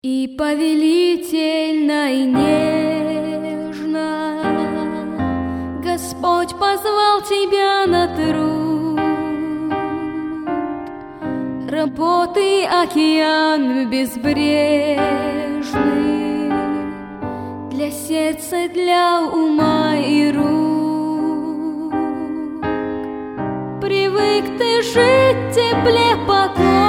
И повелительно и нежно Господь позвал тебя на труд. Работы океан безбрежный для сердца, для ума и рук. Привык ты жить в тепле, покое,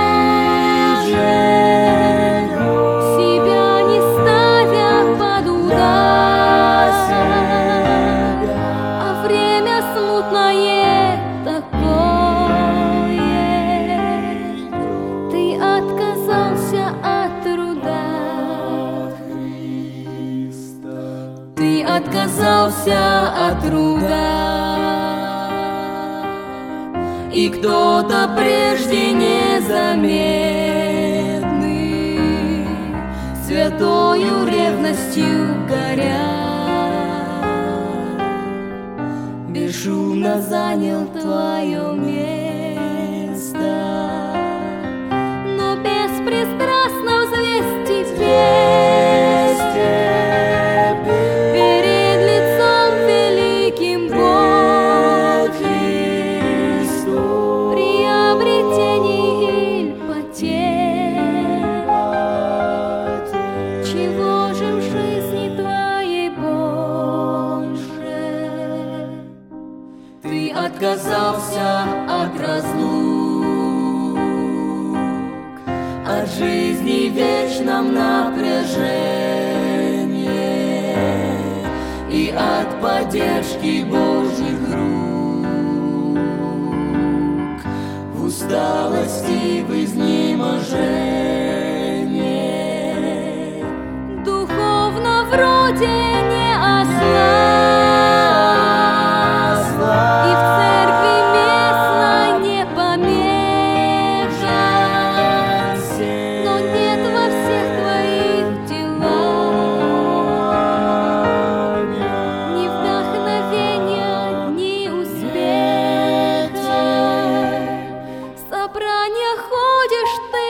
отказался от труда, и кто-то прежде незаметный святою ревностью горя бесшумно занял твое место, но беспристрастно взвести вместе отказался от разлук, от жизни в вечном напряжении и от поддержки Божьих рук, в усталости, в изнеможении, духовно вроде не осла. Ходишь ты,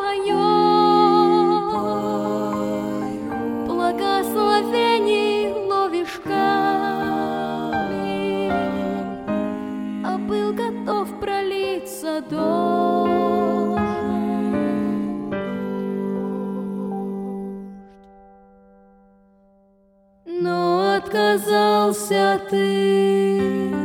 поешь, благословений ловишь камень, а был готов пролиться дождь. Но отказался ты.